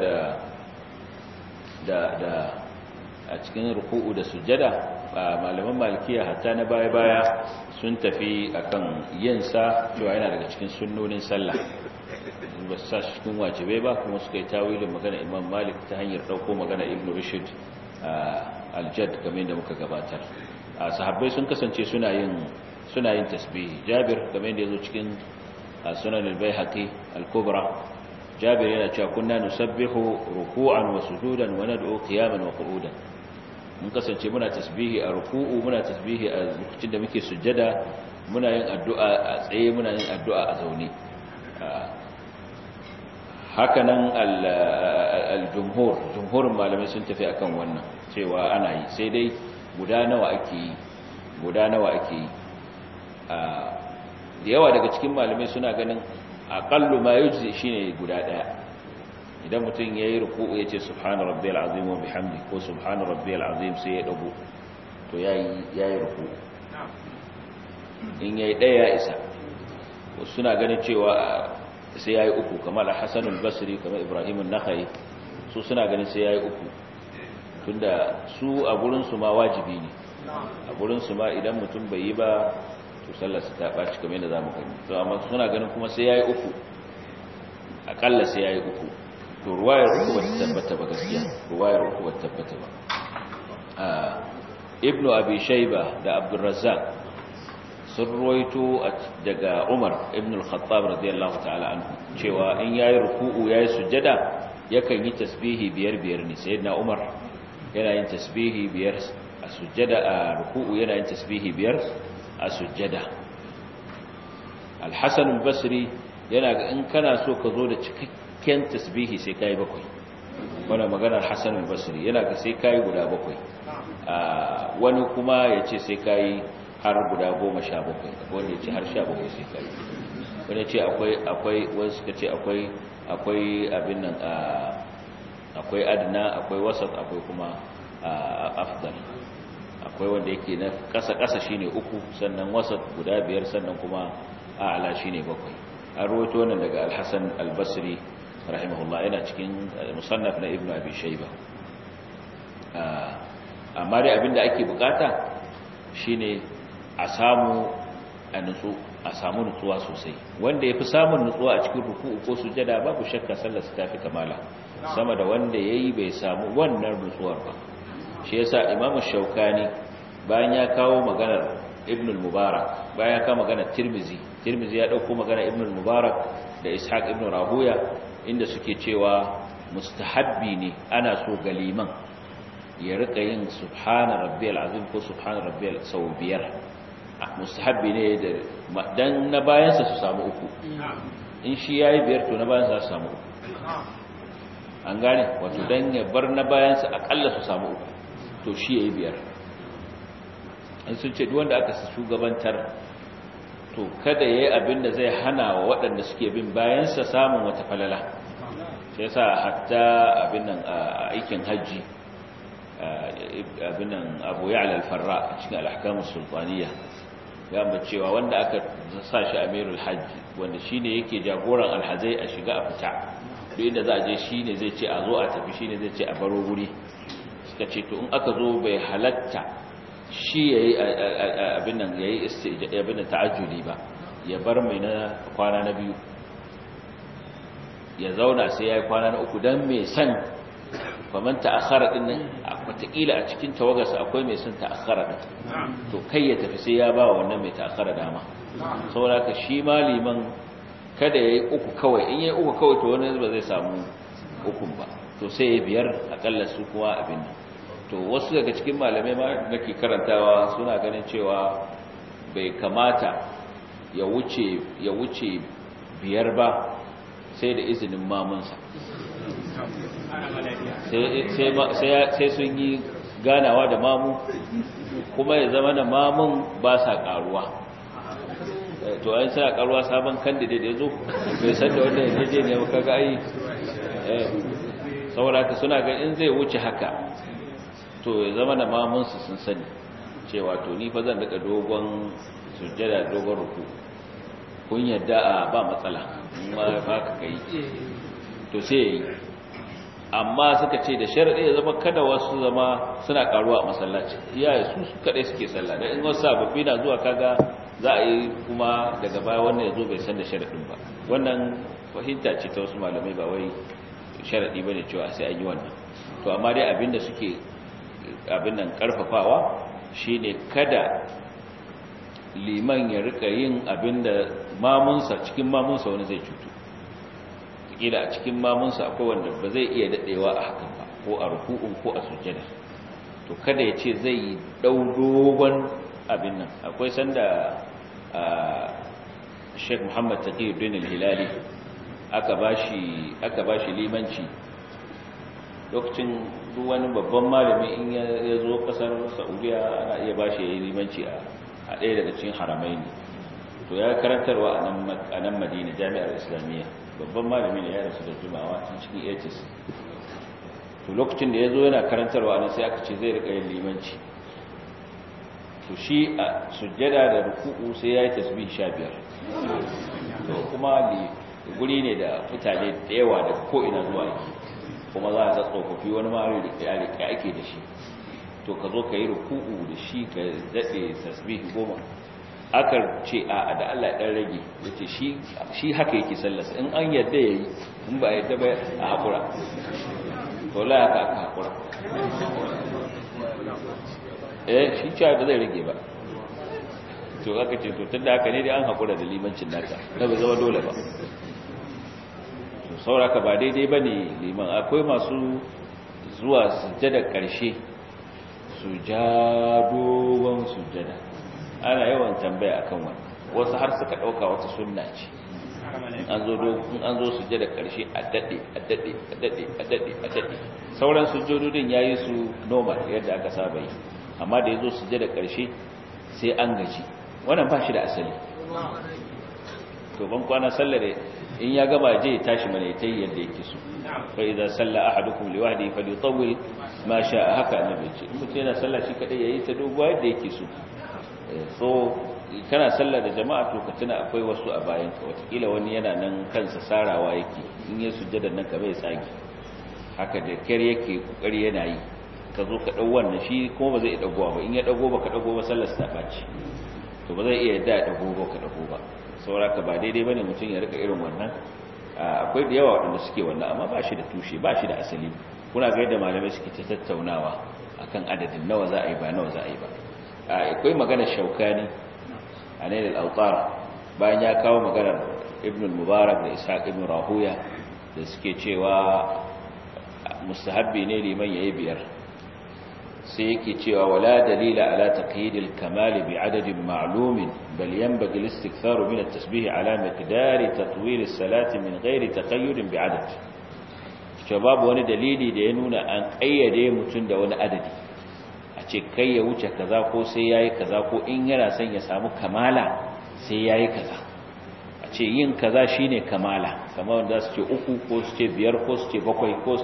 Speaker 1: da a cikin ruku'u da sujada, malaman malikiya hatta na baya sun tafi akan yin sa cewa yana daga cikin sunnonin sallah, ba su sa cikin wajibai ba, kuma suka yi tawilin magana Imam Malik ta hanyar dauko magana Ibn Rushd al-Jadd game da muka gabatar. Sahabbai sun kasance suna yin tasbihi. Jabir game da yazo cikin Sunan al-Baihaqi al-Kubra, Jabir yana cewa kunna nusabbihu ruku'an wa sujudan wa nad'u qiyaman wa qu'udan. Mun kasance muna tasbihi a ruku'u, muna tasbihi a lokacin da muke sujjada, muna yin addu'a a tsaye, muna yin addu'a a zaune. Hakanan jumhurin malamai sun tafi akan wannan cewa ana yi, sai dai guda nawa ake yi. Da yawa daga cikin malamai suna ganin aqallu ma yujzi shine guda daya. Idan mutum yayi ruku'u yace subhana rabbiyal azim wa bihamdi ko subhana rabbiyal azim sai ya dago, to yayi ruku'u. In yayi daya isa. Suna ganin cewa sai yayi uku, kamar Hasan al-Basri, kamar Ibrahim an-Nakhai, su suna ganin sai yayi uku, tunda su a gurin su ma wajibi ne. A gurin su ma idan mutum bai yi ba to sallar sa ta baci, kamar yadda zamu gani. To amma suna ganin kuma sai yayi uku, akalla sai yayi uku. To ruwayar uku ba ta tabbata ba gaskiya, ruwayar uku ba ta tabbata ba. Ibn Abi Shayba da Abdul Razzaq sun ruwaito daga Umar ibn al-Khattab radiyallahu ta'ala anhu cewa in yayi ruku'u yayi sujjada yakan yi tasbihi biyar ne. Sayyidina Umar yana yin tasbihi biyar a sujjada, a ruku'u yana yin tasbihi biyar a sujjada. Al-Hasan al-Basri yana ga in kana so ka zo da cikakken tasbihi sai kai bakwai. Wannan maganar Hasan al-Basri yana ga sai kai guda bakwai. Wani kuma yace sai kai har guda 17, wanda yace har 17 sai kai. Wani yace akwai wani suka ce akwai abin nan, akwai adna, akwai wasat, akwai kuma afdal. Akwai wanda yake na kasa shine 3, sannan wasat guda 5, sannan kuma a'la shine 7. An rawaito wannan daga Al-Hasan Al-Basri rahimahullah, yana cikin musannaf na Ibn Abi Shayba. Amma dai abinda ake bukata shine a samu nutsuwa sosai. Wanda yafi samun nutsuwa a cikin ruku'u ko sujada babu shakka sallar sa tafi kamala sama da wanda yayi bai samu wannan nutsuwar ba. Shi yasa Imam Shaukani bayan ya kawo maganar Ibn al-Mubarak, bayan ya kawo maganar Tirmizi ya dauko maganar Ibn al-Mubarak da Ishaq ibn Rahuya, inda suke cewa mustahabbi ne, ana so galiman ya rika yin subhana rabbiyal azim ko subhana rabbiyal sau 5. Mustahabbi ne dan na bayansa su samu 3. In shi yayi 5 to na bayansa su samu 3. An gane, wato dan ya bar na bayansa akalla su samu 3, to shi yayi 5. In sun ce duk wanda aka shugabantar to kada yayi abin da zai hana wa waɗanda suke bin bayansa samun wata falala. Sai yasa hatta abin nan a aikin haji, abin nan Abu Ya'la al-Farra cikin al-Ahkam as-Sultaniyya ya amma cewa wanda aka sa shi Amirul Hajj, wanda shine yake jagoran alhazai a shiga a fita, duk inda za a je shine zai ce a zo a tafi, shine zai ce a baro guri. Suka ce to in aka zo bai halatta shi yayi abin nan yayi abin da ta'ajjuli ba, ya bar mai na kwana na 2 ya zauna sai yayi kwana na 3, dan mai san faman ta'akhkhara din nan wataƙila a cikin tawagarsa akwai mai son ta'akhkhara din, to kai ya tafi sai ya ba wannan mai ta'akhkhara dama. Saboda ka shi maliman kada yayi 3 kawai, in yayi 3 kawai to wani ba zai samu 3 ba, to sai ya 5 akalla su kuwa abin nan. To wasu daga cikin malamai ma nake karantawa suna ganin cewa bai kamata ya wuce biyar ba sai da izinin mamunsa sai sun yi ganawa da mamu kuma ya zama da mamun ba sa karuwa to an sa karuwa sabon candidate ya zo bai san da wanda ya je ne maka ga ai saboda ka suna ga in zai wuce haka to ya zama da mamunsu sun sani cewa to ni fa zan daga dogon sujjada dogon ruku kun yadda a ba matsala amma ba ka kai to sai yayi amma suka ce da sharadi ya zama kada wasu zama suna karuwa a masallaci iyaye su kadai suke sallah dan in wasu sababbi na zuwa kaga za a yi kuma daga baya wannan yazo bai san da sharadin ba wannan fahimta ce ta wasu malamai ba wai sharadi bane cewa sai an yi wannan to amma dai abinda suke abin nan karfafawa shine kada liman ya rika yin abinda mamunsa cikin mamunsa wani zai cutu kila a cikin mamunsa akwai wanda ba zai iya dadewa a hakan ba ko a ruku'un ko a sujjada to kada ya ce zai dau dogon abin nan akwai sanda Sheikh Muhammad Taqiyuddin Al-Hilali aka bashi limanci lokacin duk wani babban malami in ya zo kasar Saudiya ana iya bashi yayin limanci a ɗaya daga cikin haramaini to ya karantarwa a nan Madina Jami'ar Islamiyya babban malami ne ya rasu da jimawa tun cikin 80s to lokacin da ya zo yana karantarwa nan sai aka ce zai rika yin limanci to shi a sujjada da ruku'u sai ya yi tasbih 15 to kuma guri ne da mutane da yawa daga ko'ina zuwa yake kuma za a ga tsofaffi wani mara da ake da shi to ka zo ka yi ruku'u da shi ka daɗe tasbih 10 aka ce a da Allah ɗan rage ya ce shi haka yake sallasa in an yadda ya yi in ba yadda ba a haƙura to la haka aka haƙura shi cewa ba zai rage ba to aka ce to tun da haka ne dai an haƙura da limancin nata na bai zama dole ba to sauraka ba daidai ba ne liman akwai masu zuwa sujjada ƙarshe su ja dogon sujjada ana yawan tambaya akan wannan wasu har suka dauka wata sunna ce an zo sujjada karshe a dade sauran sujjodin yayi su normal yadda aka saba yi amma da yazo sujjada karshe sai an gaji wannan ba shi da asali to ban kwana sallare in ya gaba je tashi mana tayi yadda yake so fa idza salla ahadukum liwahdi falyutawwil ma sha'a haka annabi ce mutum yana sallah shi kadai yayi ta dogo yadda yake so kana sallah da jama'a to ka tuna akwai wasu a bayan ka watakila wani yana nan kansa sarawa yake in ya sujjada nan ka bai tsagi haka da kyar yake kokari yana yi ka zo ka dau wannan shi kuma ba zai dagowa ba in ya dago ba ka dago ba sallar sa baci to ba zai iya yadda ya dago ba ka dago ba sauraka ba daidai bane mutum ya rika irin wannan akwai da yawa waɗanda suke wannan amma ba shi da tushe ba shi da asali kuna ga yadda malamai suke ta tattaunawa akan adadin nawa za a yi ba nawa za a yi ba akwai maganar Shaukani a Nail al-Awtar bayan ya kawo maganar Ibn al-Mubarak da Ishaq ibn Rahuya da suke cewa mustahabbi ne liman yayi biyar sai yake cewa wala dalila ala taqyid al-kamal bi adadin ma'lum bal yanbaghi al-istikthar min at-tasbih ala miqdar tatwil as-salati min ghairi taqayyud bi adad babu wani dalili da ya nuna an kayyade mutun da wani adadi a ce kai ya wuce kaza ko sai yayi kaza ko in yana son ya samu kamala sai yayi kaza a ce yin kaza shine kamala kamar wanda su ce 3 ko su ce 5 ko su ce 7 ko su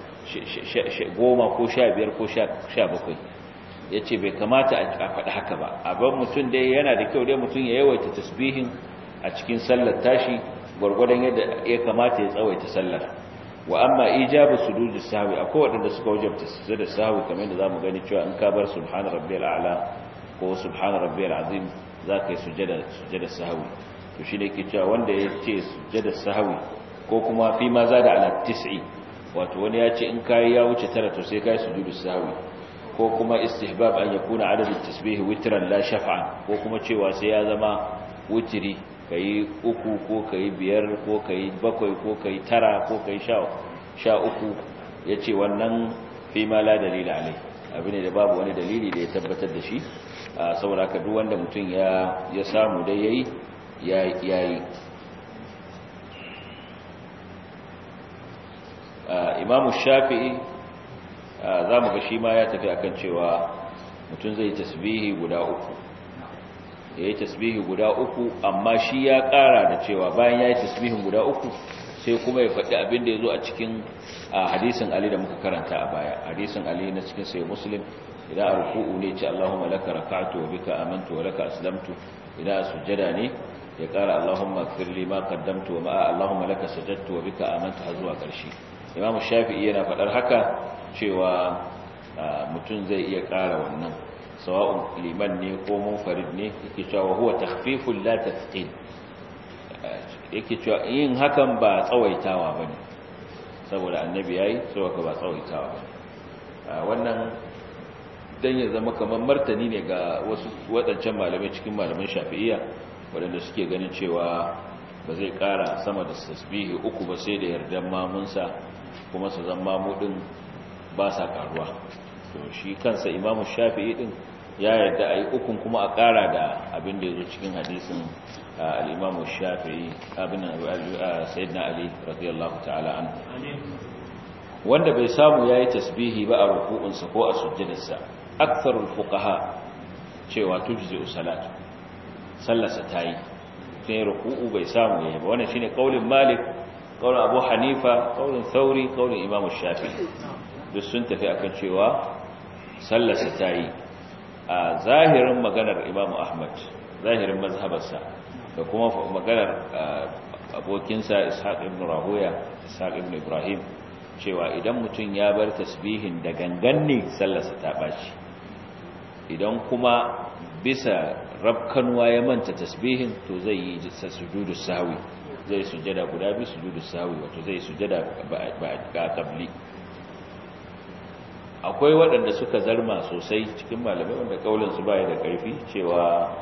Speaker 1: ce 10 ko 15 ko 17 yace bai kamata a faɗi haka ba abin mutum dai yana da kyau dai mutum ya yawaita tasbihin a cikin sallar tashi gurgurdan yadda ya kamata ya tsawaita sallar wa amma ijabu sujudus sahwi akwai wadanda suka wajabta sujudus sahwi kamar yadda zamu gani cewa in ka bar subhana rabbiyal a'la ko subhana rabbiyal azim zaka yi sujudus sahwi to shi ne yake cewa wanda yace sujudus sahwi ko kuma fi ma zada ala 9 wato wani yace in kai ya wuce 9 to sai kai sujudus sahwi ko kuma istihbab an yakuna adadu tasbih witran la shaf'an ko kuma cewa sai ya zama witri kai 3 ko kai 5 ko kai 7 ko kai 9 ko kai 13 yace wannan fi ma la dalila alai abin da babu wani dalili da ya tabbatar da shi saboda haka duk wanda mutum ya samu dai yayi yayi. Imam Shafi'i zamu ga shi ma ya tafi akan cewa mutum zai tasbihi guda uku, yayi tasbihi guda uku, amma shi ya ƙara da cewa bayan yayi tasbihin guda uku sai kuma ya faɗi abin da yazo a cikin hadisin Ali da muka karanta a baya, hadisin Ali na cikin sahih Muslim, idan a ruku'u ne ce Allahumma laka raka'tu wa bika amantu wa laka aslamtu, idan a sujjada ne ya ƙara Allahumma ighfir li ma qaddamtu wa ma Allahumma laka sajadtu wa bika amantu har zuwa ƙarshe. Imam Shafi'i yana faɗar haka cewa mutum zai iya ƙara wannan, sawa'un liman ne ko munfarid ne, yake cewa huwa takhfifun la tafqil, yake cewa yin hakan ba tsawaitawa bane, saboda annabi yayi saboda ba tsawaitawa bane. Wannan dan ya zama kamar martani ne ga wasu wadancan malamai cikin malaman Shafi'iyya wadanda suke ganin cewa ba zai ƙara sama da tasbihi uku ba sai da yardan mamunsa, kuma su zama mamudin ba sa karuwa. To shi kansa Imam Shafi'i din ya yarda ayi ukun kuma a ƙara da abin da yazo cikin hadisin al-Imam Shafi'i abin Sayyidina Ali radiyallahu ta'ala anhu, wanda bai samu yayi tasbihi ba a ruku'unsa ko a sujjadarsa, aktharul fuqaha cewa tujzi'u salatu, sallarsa tayi, sai ruku'u bai samu yayi ba. Wannan shine kaulin Malik, kaulin Abu Hanifa, kaulin Thawri, kaulin Imam Shafi'i, duk sun tafi akan cewa sallarsa tayi. A zahirin maganar Imam Ahmad, zahirin mazhabarsa, da kuma maganar abokinsa Ishaq ibn Rahuya, Ishaq ibn Ibrahim, cewa idan mutum ya bar tasbihin da gangan ne sallarsa ta baci, idan kuma bisa rabkanwa ya manta tasbihin to zai yi sujudu sahwi, zai sujada guda biyu sujudu sahwi, wato zai sujada ba qabli. Akwai waɗanda suka zarma sosai cikin malamai wanda kaulin su baya da ƙarfi, cewa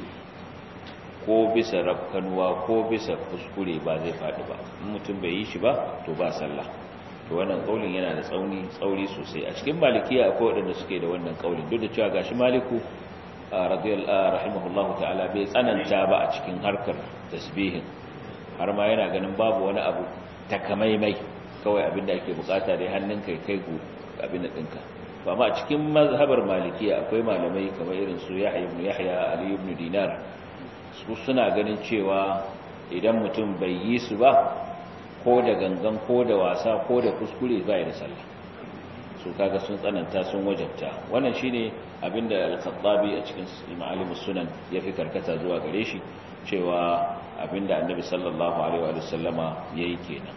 Speaker 1: ko bisa rabkanwa ko bisa kuskure ba zai faɗi ba, in mutum bai yi shi ba to ba sallah. To wannan kaulin yana da tsauri sosai. A cikin malikiya akwai waɗanda suke da wannan kaulin, duk da cewa gashi Maliku rahimahullahu ta'ala bai tsananta ba a cikin harkar tasbihin, har ma yana ganin babu wani abu takamaimai, kawai abinda ake bukata dai hannunka kai ku abin da dinka. Ba ma a cikin mazhabar malikiya akwai malamai kamar irin su Yahya ibn Yahya, Ali ibn Dinar, su suna ganin cewa idan mutum bai yi su ba, ko da gangan ko da wasa ko da kuskure bai da sallah. Su kaga sun tsananta, sun wajabta. Wannan shine abinda al-Khattabi a cikin Ma'alim sunan ya fi karkata zuwa gare shi, cewa abinda Annabi sallallahu alaihi wa sallama yayi kenan.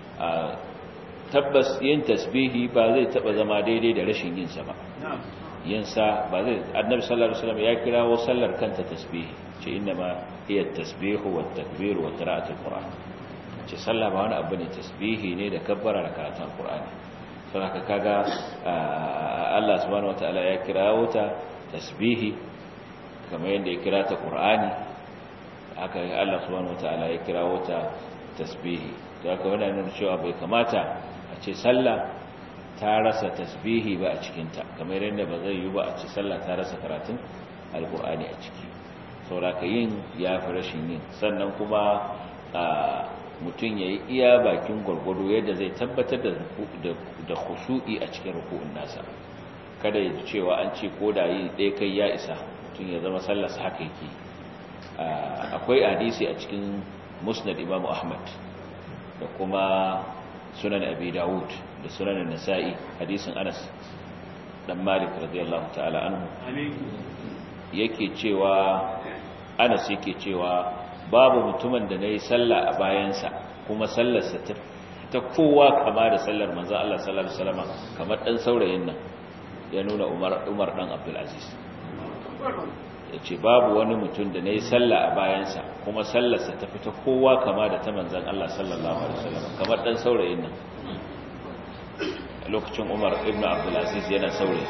Speaker 1: Tabbas yin tasbihi ba zai taba zama daidai da rashin yin sa ba. Yin sa ba zai, Annabi sallallahu alaihi wasallam ya kirawo sallar kanta tasbihi, ce inna ma hiya at-tasbihu wat-takbir wa qira'atul Qur'an. Ce sallah ba wani abu ne, tasbihi ne da kabbara da karatun Qur'ani. Saboda kaga Allah subhanahu wataala ya kirawo ta tasbihi kamar yadda ya kira ta Qur'ani, haka Allah subhanahu wataala ya kirawo ta tasbihi. Da haka wannan nuna cewa bai kamata a ce sallah ta rasa tasbihi ba a cikinta, kamar yadda ba zai yi ba a ce sallah ta rasa karatun alkur'ani a ciki. sauraka yin ya fi rashin yin. Sannan kuma mutum ya yi iya bakin gwargwado yadda zai tabbatar da khushu'i a cikin ruku'un nasa, kada ya ji cewa an ce ko da yi ɗaya kai ya isa, mutum ya zama sallarsa haka yake. Akwai hadisi a cikin musnad Imam Ahmad da kuma sunan Abi Dawud da sunan Nasa'i, hadisin Anas dan Malik radiyallahu ta'ala anhu, yake cewa Anas yake cewa babu mutumin da nayi sallah a bayansa kuma sallarsa ta kowa kama da sallar manzon Allah sallallahu alaihi wasallam, kamar dan saurayin nan, ya nuna Umar dan Abdul Aziz. Yace babu wani mutum da nayi sallah a bayansa kuma sallarsa ta fita kowa kama da ta manzon Allah sallallahu alaihi wasallam, kamar dan saurayin nan. Lokacin Umar ibn Abdul Aziz yana saurayi.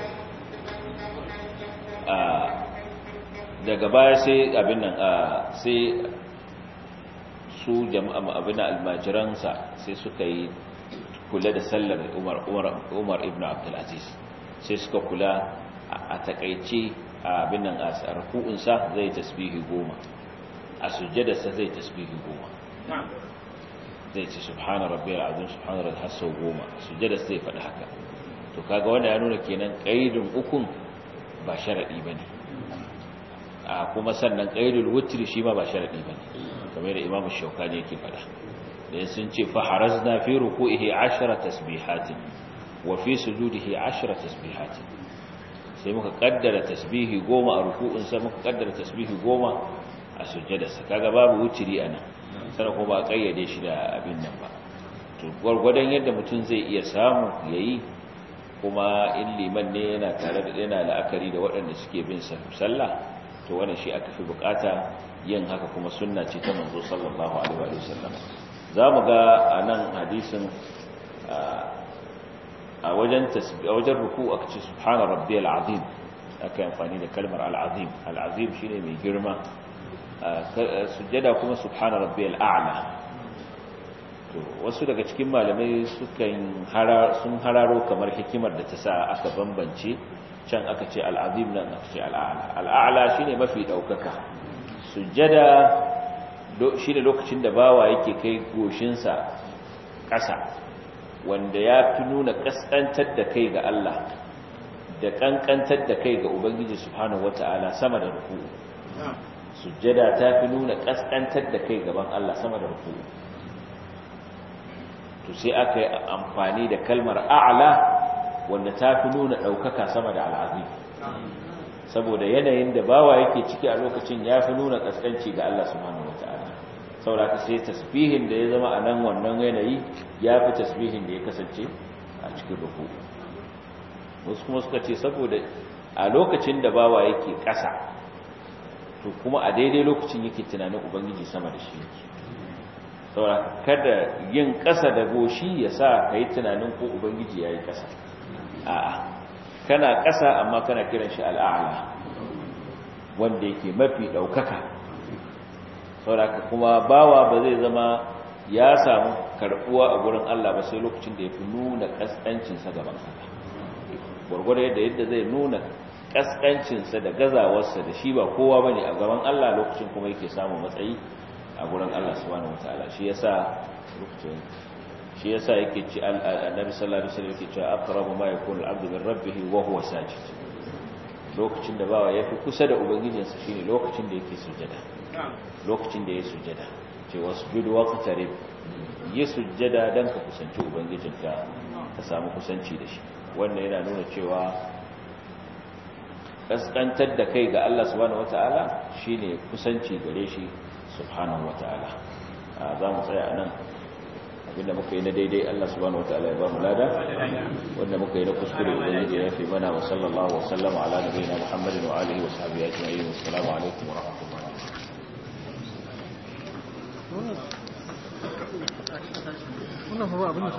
Speaker 1: Daga baya sai abin nan sai su jama'a abin almajiransa sai suka yi kula da sallar Umar ibn Abdul Aziz, sai suka kula a takaice abin nan a ruku'unsa zai tasbihi 10, a sujjadarsa zai tasbihi 10 zai ce subhana rabbiyal azim subhana rabbiyal hasu 10 sujjadarsa zai faɗi haka to kaga wanda ya nuna kenan qaidin ukun ba sharadi bane a kuma sannan qaidul witri shi ma ba sharadi bane kamar da Imam Shawkani yake faɗa dan sun ce fa harazna fi ruku'ihi 10 tasbihatin wa fi sujudihi 10 tasbihatin sai muka kaddara tasbihi 10 a ruku'un sai muka kaddara tasbihi 10 a sujjadarsa kaga babu witri anan sai ko ba kayyade shi da abin nan ba to gurgurdan yadda mutum zai iya samu yayi kuma in liman ne yana tare da yana la'akari da waɗanda suke bin sallah to wannan shi aka fi bukata yin haka kuma sunna ce ta manzo sallallahu alaihi wa sallam zamu ga anan hadisin a wajen ruku aka ce subhana rabbiyal azim aka amfani da kalmar al-azim al-azim shine mai girma sujjada kuma subhana rabbiyal a'la to wasu daga cikin malamai sun hararo kamar hikimar da ta sa aka bambance can aka ce al-azim nan aka ce al-a'la al-a'la shine mafi daukaka sujjada shine lokacin da bawa yake kai goshinsa ƙasa wanda ya fi nuna kaskantar da kai ga Allah da kankantar da kai ga Ubangiji subhanahu wata'ala sama da ruku'u sujjada ta fi nuna kaskantar da kai gaban Allah sama da ruku'u to sai aka yi amfani da kalmar a'la wanda ta fi nuna ɗaukaka sama da al'azim saboda yanayin da bawa yake ciki a lokacin ya fi nuna kaskanci ga Allah subhanahu wata'ala saboda sai tasbihin da ya zama a nan wannan yanayi ya fi tasbihin da ya kasance a cikin ruku wasu kuma suka ce saboda a lokacin da bawa yake ƙasa to kuma a daidai lokacin yake tunanin ubangiji sama da shi saboda kada yin ƙasa da goshi ya sa ka yi tunanin ko ubangiji ya yi ƙasa a'a kana ƙasa amma kana kiran shi al'a'la wanda yake mafi ɗaukaka saboda kuma bawa ba zai zama ya samu karbuwa a gurin Allah ba sai lokacin da ya fi nuna kaskancinsa gaban Allah gwargwado yadda zai nuna kaskancinsa da gazawarsa da shi ba kowa bane a gaban Allah lokacin kuma yake samun matsayi a gurin Allah subhanahu wataala shi yasa yake ci annabi sallallahu alaihi wasallam yake cewa aqrabu ma yakunu al-'abdu min rabbih wa huwa sajid lokacin da bawa yafi kusa da ubangijinsa shine lokacin da yake sujada lokacin da ya sujada ce wasjudu waqtarib yi sujada dan ka kusanci ubangijinka ka samu kusanci da shi wannan yana nuna cewa kaskantar da kai ga Allah subhanahu wataala shine kusanci gare shi subhanahu wataala za mu tsaya anan abinda muka yi na daidai Allah subhanahu wataala ya ba mu lada wanda muka yi na kuskure ubangiji ya fi mana wa sallallahu wa sallama ala nabiyina Muhammadin wa alihi wa sahbihi ajma'in assalamu alaikum wa rahmatullahi wannan